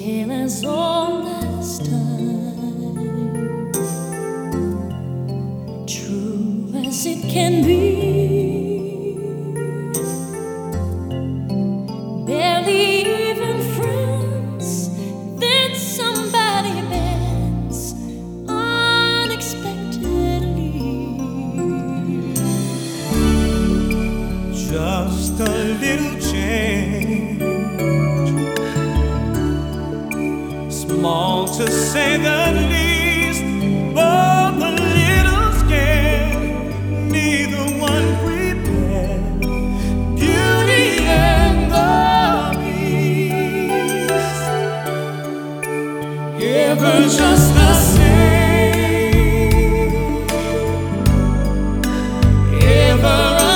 tale as old as time, true as it can be. Barely even friends, then somebody bends unexpectedly. Just a little change, small to say the least, but a little scared, neither one prepared. Beauty and the Beast, ever just the same, ever a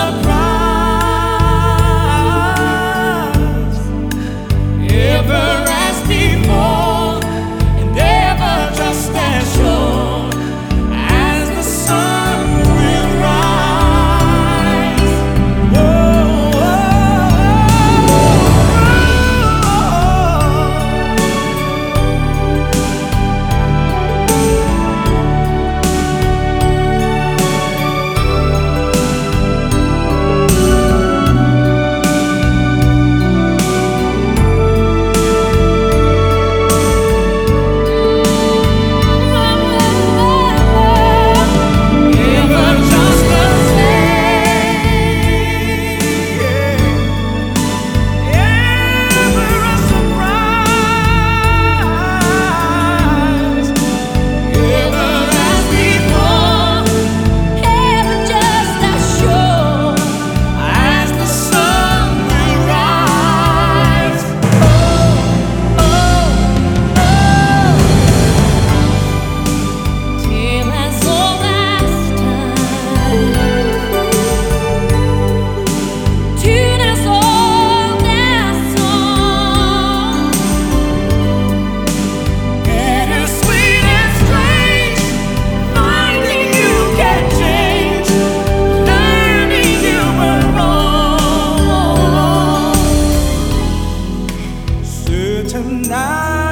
surprise, ever as before, and ever just as sure as the sun will rise. Whoa, ever just the same, ever a surprise, ever as before, Ever just as sure as the sun will rise. tale as old as time, tune as old as song, Bittersweet and strange, finding you can change, learning you were wrong. Certain